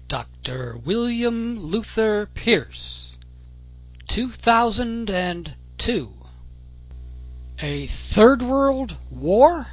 Dr. William Luther Pierce, 2002. A Third World War?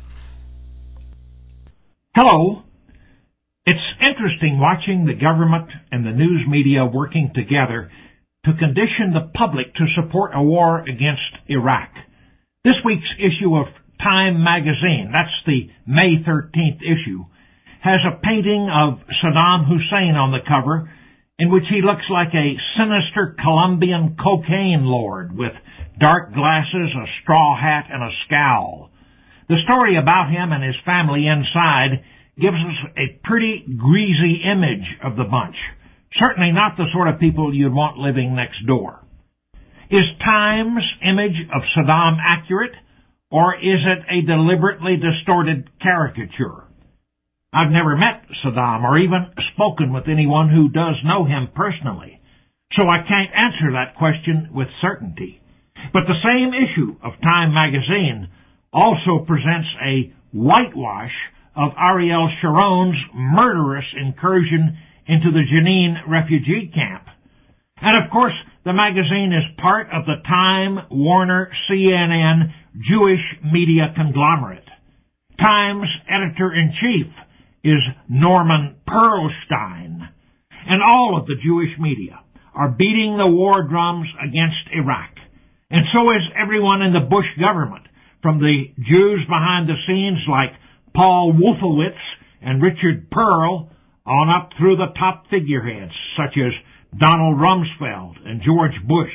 Hello. It's interesting watching the government and the news media working together to condition the public to support a war against Iraq. This week's issue of Time magazine, that's the May 13th issue, has a painting of Saddam Hussein on the cover in which he looks like a sinister Colombian cocaine lord with dark glasses, a straw hat, and a scowl. The story about him and his family inside gives us a pretty greasy image of the bunch. Certainly not the sort of people you'd want living next door. Is Time's image of Saddam accurate, or is it a deliberately distorted caricature? I've never met Saddam or even spoken with anyone who does know him personally, so I can't answer that question with certainty. But the same issue of Time magazine also presents a whitewash of Ariel Sharon's murderous incursion into the Jenin refugee camp. And of course, the magazine is part of the Time, Warner, CNN Jewish media conglomerate. Time's editor-in-chief is Norman Pearlstein, and all of the Jewish media are beating the war drums against Iraq. And so is everyone in the Bush government, from the Jews behind the scenes like Paul Wolfowitz and Richard Pearl on up through the top figureheads such as Donald Rumsfeld and George Bush.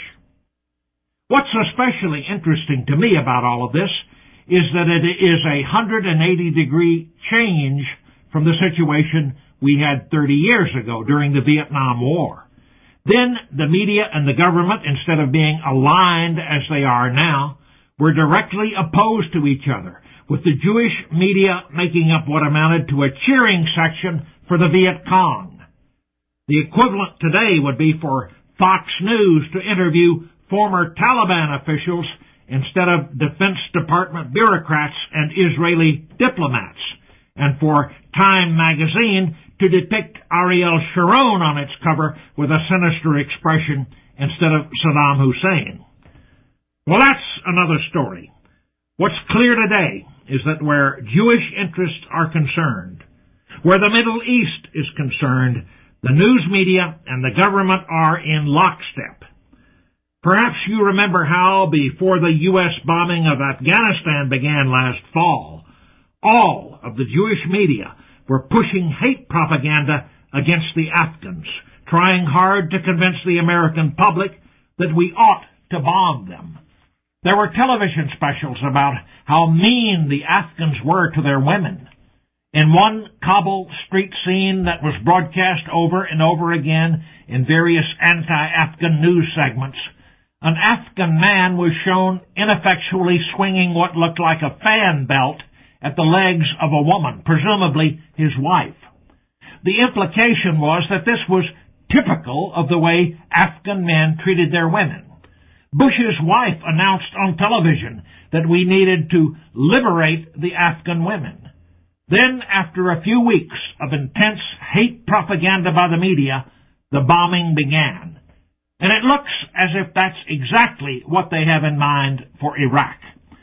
What's especially interesting to me about all of this is that it is a 180-degree change from the situation we had 30 years ago during the Vietnam War. Then the media and the government, instead of being aligned as they are now, were directly opposed to each other, with the Jewish media making up what amounted to a cheering section for the Viet Cong. The equivalent today would be for Fox News to interview former Taliban officials instead of Defense Department bureaucrats and Israeli diplomats, and for Time magazine to depict Ariel Sharon on its cover with a sinister expression instead of Saddam Hussein. Well, that's another story. What's clear today is that where Jewish interests are concerned, where the Middle East is concerned, the news media and the government are in lockstep. Perhaps you remember how, before the U.S. bombing of Afghanistan began last fall, all of the Jewish media were pushing hate propaganda against the Afghans, trying hard to convince the American public that we ought to bomb them. There were television specials about how mean the Afghans were to their women. In one Kabul street scene that was broadcast over and over again in various anti-Afghan news segments, an Afghan man was shown ineffectually swinging what looked like a fan belt at the legs of a woman, presumably his wife. The implication was that this was typical of the way Afghan men treated their women. Bush's wife announced on television that we needed to liberate the Afghan women. Then, after a few weeks of intense hate propaganda by the media, the bombing began. And it looks as if that's exactly what they have in mind for Iraq.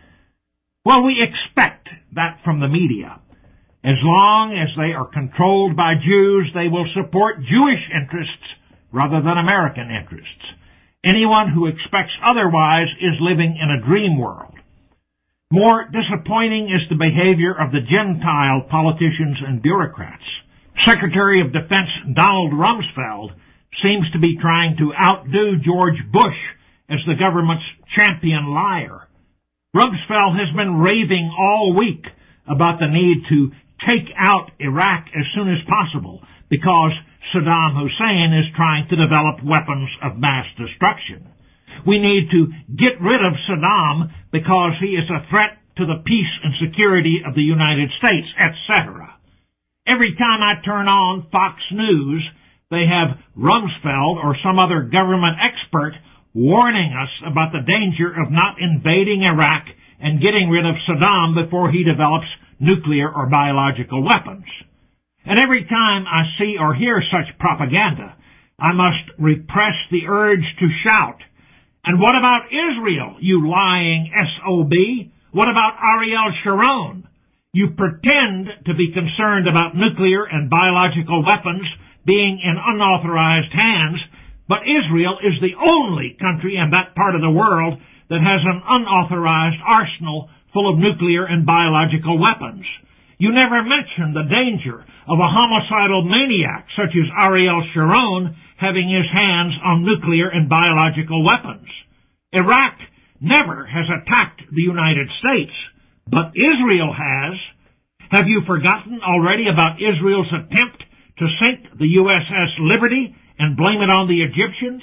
Well, we expect that from the media. As long as they are controlled by Jews, they will support Jewish interests rather than American interests. Anyone who expects otherwise is living in a dream world. More disappointing is the behavior of the Gentile politicians and bureaucrats. Secretary of Defense Donald Rumsfeld seems to be trying to outdo George Bush as the government's champion liar. Rumsfeld has been raving all week about the need to take out Iraq as soon as possible because Saddam Hussein is trying to develop weapons of mass destruction. We need to get rid of Saddam because he is a threat to the peace and security of the United States, etc. Every time I turn on Fox News, they have Rumsfeld or some other government expert warning us about the danger of not invading Iraq and getting rid of Saddam before he develops nuclear or biological weapons. And every time I see or hear such propaganda, I must repress the urge to shout, "And what about Israel, you lying SOB? What about Ariel Sharon? You pretend to be concerned about nuclear and biological weapons being in unauthorized hands, but Israel is the only country in that part of the world that has an unauthorized arsenal full of nuclear and biological weapons. You never mention the danger of a homicidal maniac such as Ariel Sharon having his hands on nuclear and biological weapons. Iraq never has attacked the United States, but Israel has. Have you forgotten already about Israel's attempt to sink the USS Liberty and blame it on the Egyptians?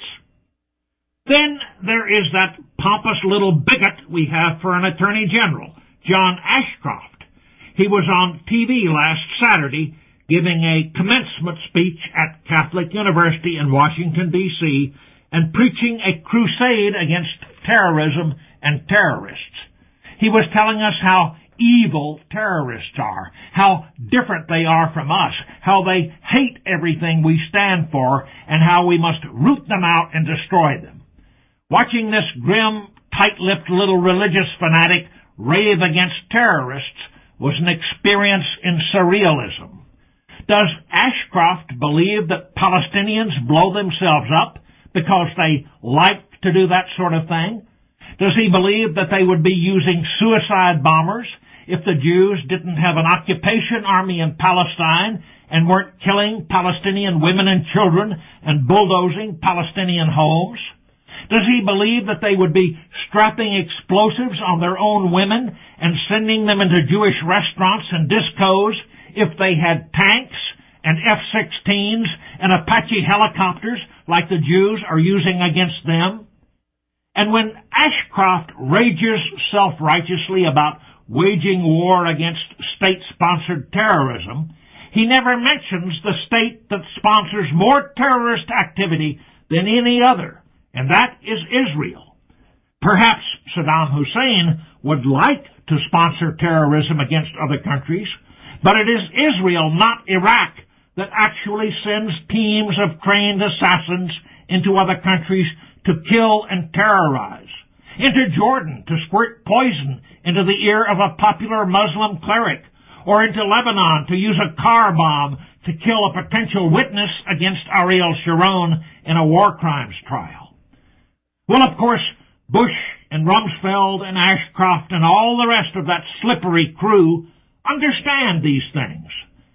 Then there is that pompous little bigot we have for an Attorney General, John Ashcroft. He was on TV last Saturday giving a commencement speech at Catholic University in Washington, D.C., and preaching a crusade against terrorism and terrorists. He was telling us how evil terrorists are, how different they are from us, how they hate everything we stand for, and how we must root them out and destroy them. Watching this grim, tight-lipped little religious fanatic rave against terrorists was an experience in surrealism. Does Ashcroft believe that Palestinians blow themselves up because they like to do that sort of thing? Does he believe that they would be using suicide bombers if the Jews didn't have an occupation army in Palestine and weren't killing Palestinian women and children and bulldozing Palestinian homes? Does he believe that they would be strapping explosives on their own women and sending them into Jewish restaurants and discos if they had tanks and F-16s and Apache helicopters like the Jews are using against them? And when Ashcroft rages self-righteously about waging war against state-sponsored terrorism, he never mentions the state that sponsors more terrorist activity than any other, and that is Israel. Perhaps Saddam Hussein would like to sponsor terrorism against other countries, but it is Israel, not Iraq, that actually sends teams of trained assassins into other countries to kill and terrorize, into Jordan to squirt poison into the ear of a popular Muslim cleric, or into Lebanon to use a car bomb to kill a potential witness against Ariel Sharon in a war crimes trial. Well, of course, Bush and Rumsfeld and Ashcroft and all the rest of that slippery crew understand these things.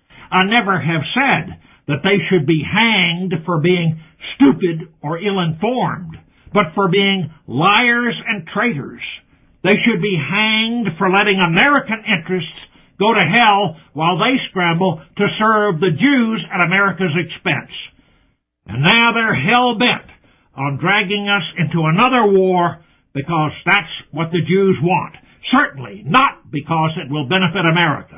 I never have said that they should be hanged for being stupid or ill-informed, but for being liars and traitors. They should be hanged for letting American interests go to hell while they scramble to serve the Jews at America's expense. And now they're hell-bent on dragging us into another war because that's what the Jews want. Certainly not because it will benefit America.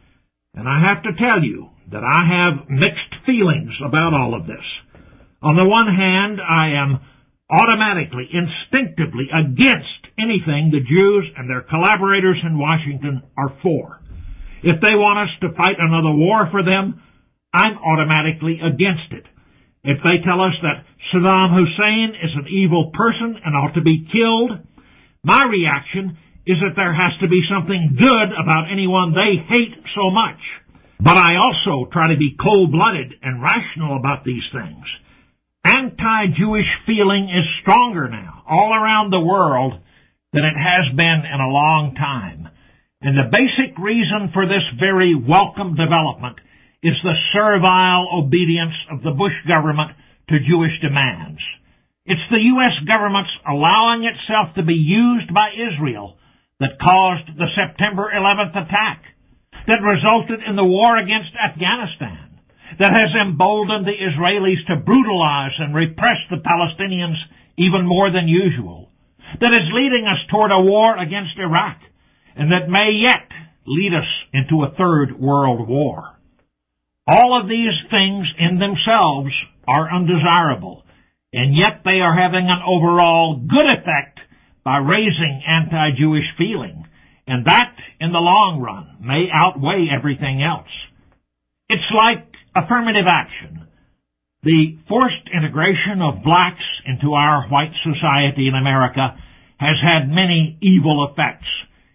And I have to tell you that I have mixed feelings about all of this. On the one hand, I am automatically, instinctively against anything the Jews and their collaborators in Washington are for. If they want us to fight another war for them, I'm automatically against it. If they tell us that Saddam Hussein is an evil person and ought to be killed, my reaction is that there has to be something good about anyone they hate so much. But I also try to be cold-blooded and rational about these things. Anti-Jewish feeling is stronger now, all around the world, than it has been in a long time. And the basic reason for this very welcome development is the servile obedience of the Bush government to Jewish demands. It's the U.S. government's allowing itself to be used by Israel that caused the September 11th attack, that resulted in the war against Afghanistan, that has emboldened the Israelis to brutalize and repress the Palestinians even more than usual, that is leading us toward a war against Iraq, and that may yet lead us into a third world war. All of these things in themselves are undesirable, and yet they are having an overall good effect by raising anti-Jewish feeling, and that, in the long run, may outweigh everything else. It's like affirmative action. The forced integration of blacks into our white society in America has had many evil effects.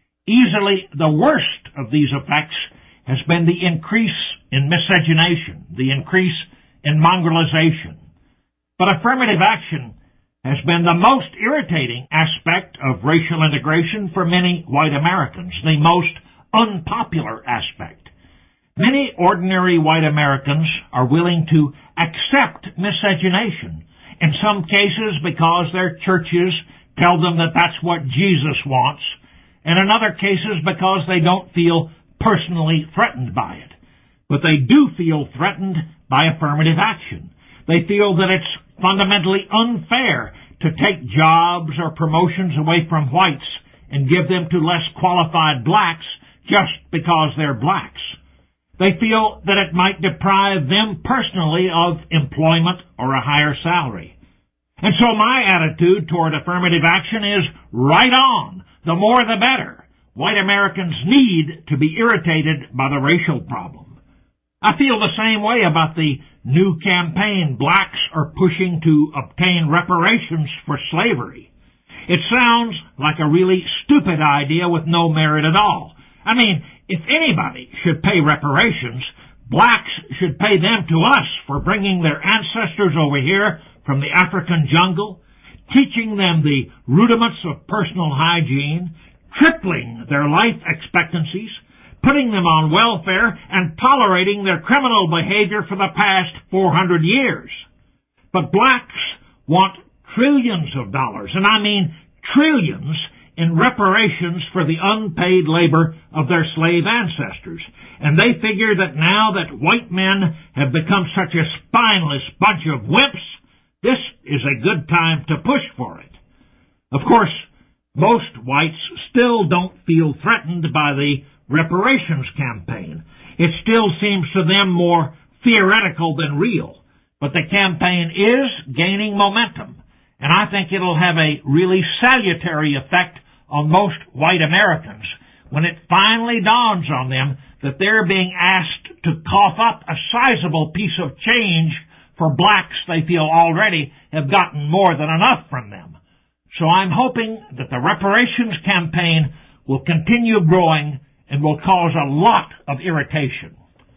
Easily the worst of these effects has been the increase in miscegenation, the increase in mongrelization. But affirmative action has been the most irritating aspect of racial integration for many white Americans, the most unpopular aspect. Many ordinary white Americans are willing to accept miscegenation, in some cases because their churches tell them that that's what Jesus wants, and in other cases because they don't feel personally threatened by it. But they do feel threatened by affirmative action. They feel that it's fundamentally unfair to take jobs or promotions away from whites and give them to less qualified blacks just because they're blacks. They feel that it might deprive them personally of employment or a higher salary. And so my attitude toward affirmative action is right on. The more the better. White Americans need to be irritated by the racial problem. I feel the same way about the new campaign blacks are pushing to obtain reparations for slavery. It sounds like a really stupid idea with no merit at all. I mean, if anybody should pay reparations, blacks should pay them to us for bringing their ancestors over here from the African jungle, teaching them the rudiments of personal hygiene, tripling their life expectancies, putting them on welfare, and tolerating their criminal behavior for the past 400 years. But blacks want trillions of dollars, and I mean trillions, in reparations for the unpaid labor of their slave ancestors. And they figure that now that white men have become such a spineless bunch of wimps, this is a good time to push for it. Of course, most whites still don't feel threatened by the reparations campaign. It still seems to them more theoretical than real. But the campaign is gaining momentum, and I think it'll have a really salutary effect on most white Americans when it finally dawns on them that they're being asked to cough up a sizable piece of change for blacks they feel already have gotten more than enough from them. So I'm hoping that the reparations campaign will continue growing and will cause a lot of irritation.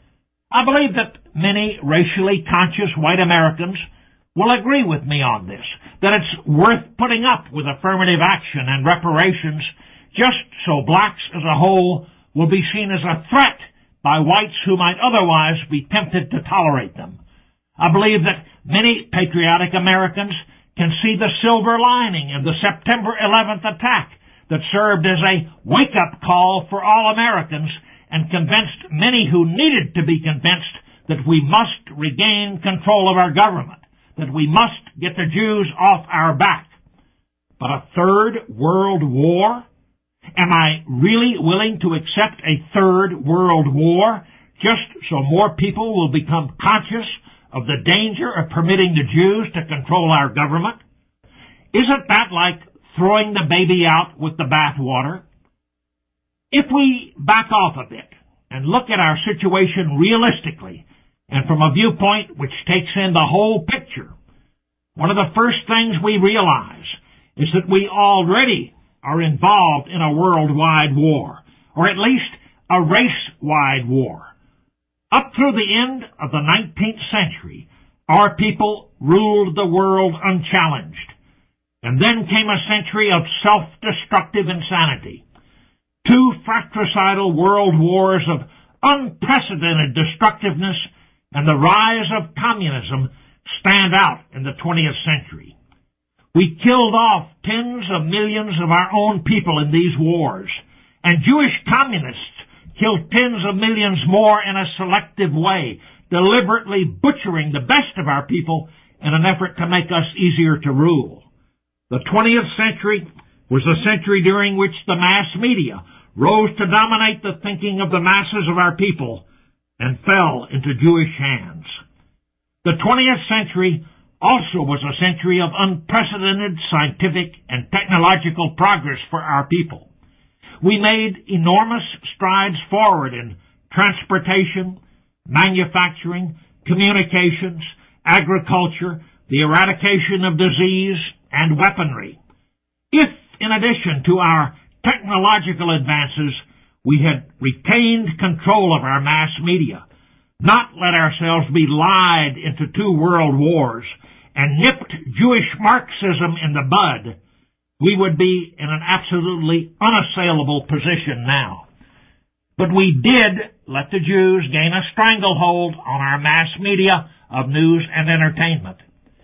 I believe that many racially conscious white Americans will agree with me on this, that it's worth putting up with affirmative action and reparations just so blacks as a whole will be seen as a threat by whites who might otherwise be tempted to tolerate them. I believe that many patriotic Americans can see the silver lining in the September 11th attack that served as a wake-up call for all Americans and convinced many who needed to be convinced that we must regain control of our government, that we must get the Jews off our back. But a third world war? Am I really willing to accept a third world war just so more people will become conscious of the danger of permitting the Jews to control our government? Isn't that like throwing the baby out with the bathwater? If we back off a bit and look at our situation realistically and from a viewpoint which takes in the whole picture, one of the first things we realize is that we already are involved in a worldwide war, or at least a race-wide war. Up through the end of the 19th century, our people ruled the world unchallenged. And then came a century of self-destructive insanity. 2 fratricidal world wars of unprecedented destructiveness and the rise of communism stand out in the 20th century. We killed off tens of millions of our own people in these wars, and Jewish communists killed tens of millions more in a selective way, deliberately butchering the best of our people in an effort to make us easier to rule. The 20th century was the century during which the mass media rose to dominate the thinking of the masses of our people and fell into Jewish hands. The 20th century also was a century of unprecedented scientific and technological progress for our people. We made enormous strides forward in transportation, manufacturing, communications, agriculture, the eradication of disease, and weaponry. If, in addition to our technological advances, we had retained control of our mass media, not let ourselves be lied into 2 world wars, and nipped Jewish Marxism in the bud, we would be in an absolutely unassailable position now. But we did let the Jews gain a stranglehold on our mass media of news and entertainment.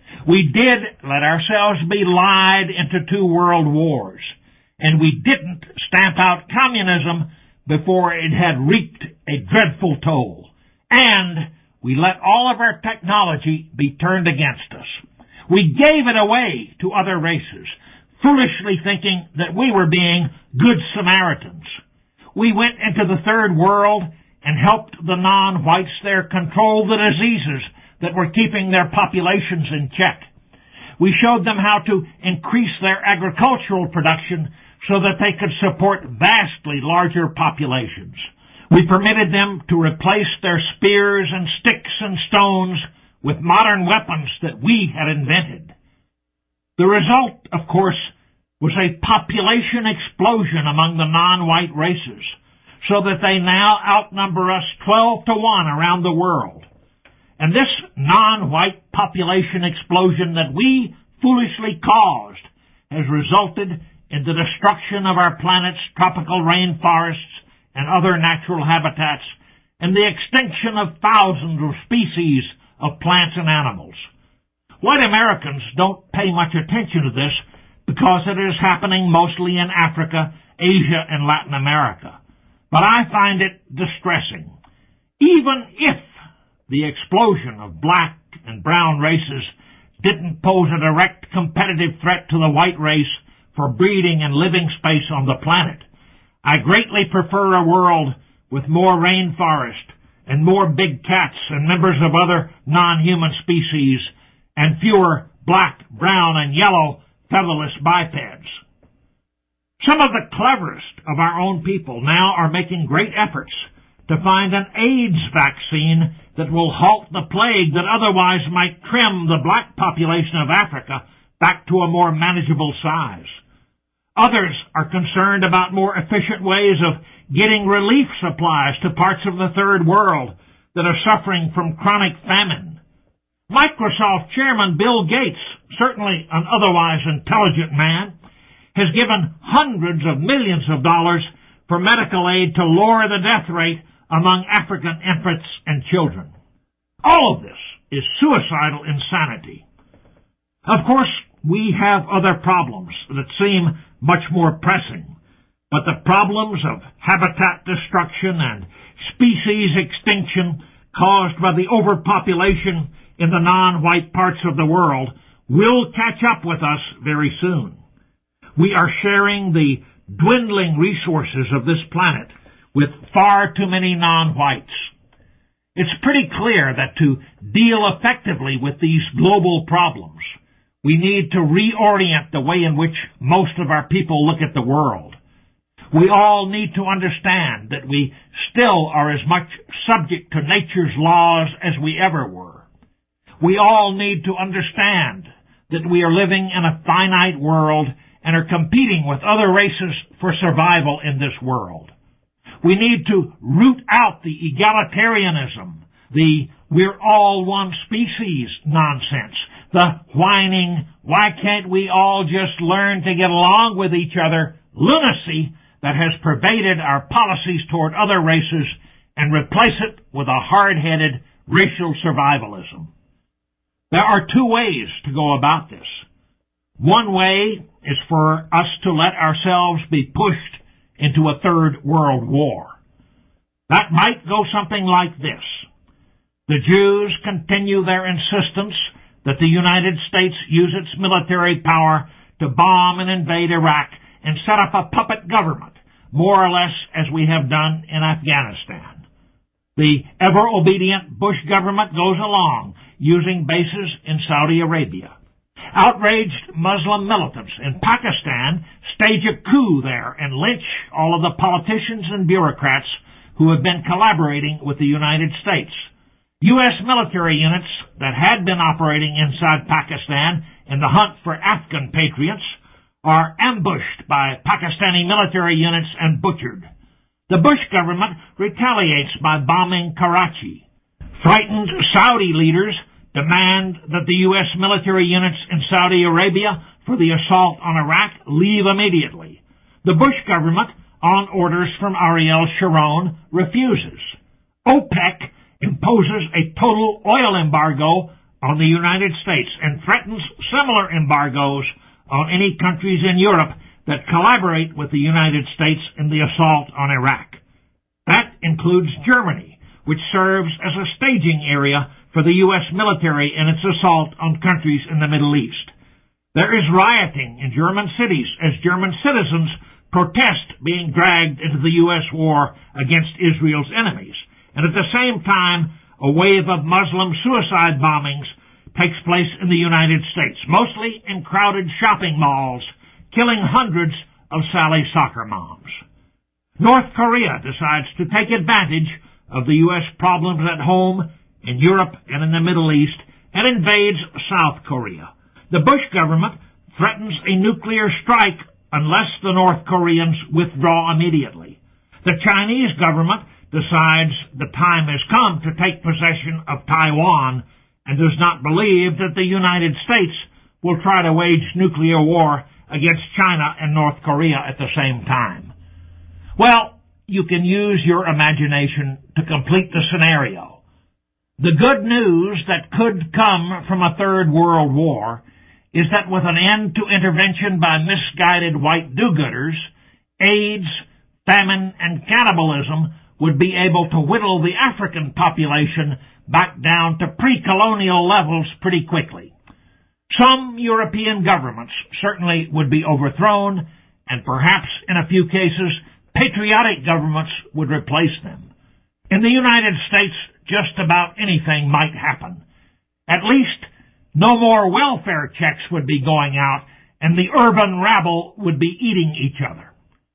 We did let ourselves be lied into 2 world wars, and we didn't stamp out communism before it had reaped a dreadful toll. And we let all of our technology be turned against us. We gave it away to other races, foolishly thinking that we were being good Samaritans. We went into the third world and helped the non-whites there control the diseases that were keeping their populations in check. We showed them how to increase their agricultural production so that they could support vastly larger populations. We permitted them to replace their spears and sticks and stones with modern weapons that we had invented. The result, of course, was a population explosion among the non-white races, so that they now outnumber us 12 to 1 around the world. And this non-white population explosion that we foolishly caused has resulted in the destruction of our planet's tropical rainforests and other natural habitats, and the extinction of thousands of species of plants and animals. White Americans don't pay much attention to this because it is happening mostly in Africa, Asia, and Latin America. But I find it distressing. Even if the explosion of black and brown races didn't pose a direct competitive threat to the white race for breeding and living space on the planet, I greatly prefer a world with more rainforest and more big cats and members of other non-human species and fewer black, brown, and yellow featherless bipeds. Some of the cleverest of our own people now are making great efforts to find an AIDS vaccine that will halt the plague that otherwise might trim the black population of Africa back to a more manageable size. Others are concerned about more efficient ways of getting relief supplies to parts of the third world that are suffering from chronic famine. Microsoft chairman Bill Gates, certainly an otherwise intelligent man, has given hundreds of millions of dollars for medical aid to lower the death rate among African infants and children. All of this is suicidal insanity. Of course, we have other problems that seem much more pressing, but the problems of habitat destruction and species extinction caused by the overpopulation in the non-white parts of the world will catch up with us very soon. We are sharing the dwindling resources of this planet with far too many non-whites. It's pretty clear that to deal effectively with these global problems, we need to reorient the way in which most of our people look at the world. We all need to understand that we still are as much subject to nature's laws as we ever were. We all need to understand that we are living in a finite world and are competing with other races for survival in this world. We need to root out the egalitarianism, the we're all one species nonsense, the whining, why can't we all just learn to get along with each other lunacy that has pervaded our policies toward other races, and replace it with a hard-headed racial survivalism. There are 2 ways to go about this. One way is for us to let ourselves be pushed into a third world war. That might go something like this. The Jews continue their insistence that the United States use its military power to bomb and invade Iraq and set up a puppet government, more or less as we have done in Afghanistan. The ever-obedient Bush government goes along, using bases in Saudi Arabia. Outraged Muslim militants in Pakistan stage a coup there and lynch all of the politicians and bureaucrats who have been collaborating with the United States. U.S. military units that had been operating inside Pakistan in the hunt for Afghan patriots are ambushed by Pakistani military units and butchered. The Bush government retaliates by bombing Karachi. Frightened Saudi leaders demand that the U.S. military units in Saudi Arabia for the assault on Iraq leave immediately. The Bush government, on orders from Ariel Sharon, refuses. OPEC imposes a total oil embargo on the United States and threatens similar embargoes on any countries in Europe that collaborate with the United States in the assault on Iraq. That includes Germany, which serves as a staging area for the U.S. military in its assault on countries in the Middle East. There is rioting in German cities as German citizens protest being dragged into the U.S. war against Israel's enemies. And at the same time, a wave of Muslim suicide bombings takes place in the United States, mostly in crowded shopping malls, killing hundreds of Sally soccer moms. North Korea decides to take advantage of the U.S. problems at home, in Europe, and in the Middle East, and invades South Korea. The Bush government threatens a nuclear strike unless the North Koreans withdraw immediately. The Chinese government decides the time has come to take possession of Taiwan and does not believe that the United States will try to wage nuclear war against China and North Korea at the same time. Well, you can use your imagination to complete the scenario. The good news that could come from a third world war is that with an end to intervention by misguided white do-gooders, AIDS, famine, and cannibalism would be able to whittle the African population back down to pre-colonial levels pretty quickly. Some European governments certainly would be overthrown, and perhaps in a few cases, patriotic governments would replace them. In the United States, just about anything might happen. At least, no more welfare checks would be going out, and the urban rabble would be eating each other.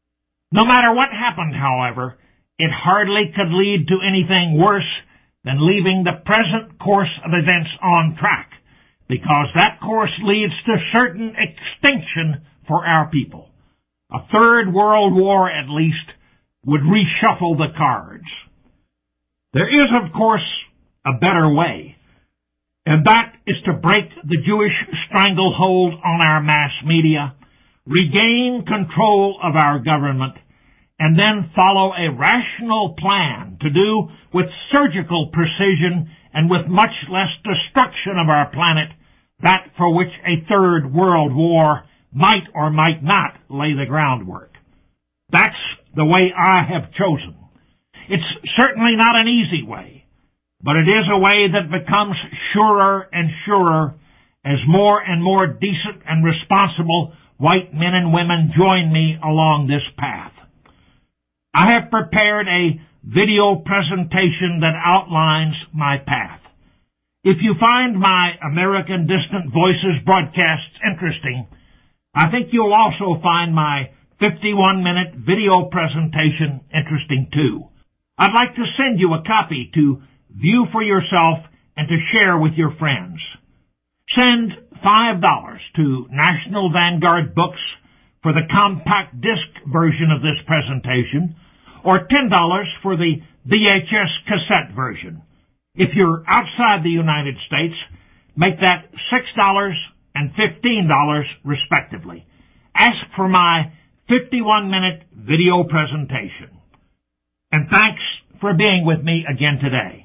No matter what happened, however, it hardly could lead to anything worse than leaving the present course of events on track, because that course leads to certain extinction for our people. A third world war, at least, would reshuffle the cards. There is, of course, a better way, and that is to break the Jewish stranglehold on our mass media, regain control of our government, and then follow a rational plan to do with surgical precision and with much less destruction of our planet that for which a third world war might or might not lay the groundwork. That's the way I have chosen. It's certainly not an easy way, but it is a way that becomes surer and surer as more and more decent and responsible white men and women join me along this path. I have prepared a video presentation that outlines my path. If you find my American Distant Voices broadcasts interesting, I think you'll also find my 51-minute video presentation interesting too. I'd like to send you a copy to view for yourself and to share with your friends. Send $5 to National Vanguard Books for the compact disc version of this presentation, or $10 for the VHS cassette version. If you're outside the United States, make that $6 and $15 respectively. Ask for my 51-minute video presentation. And thanks for being with me again today.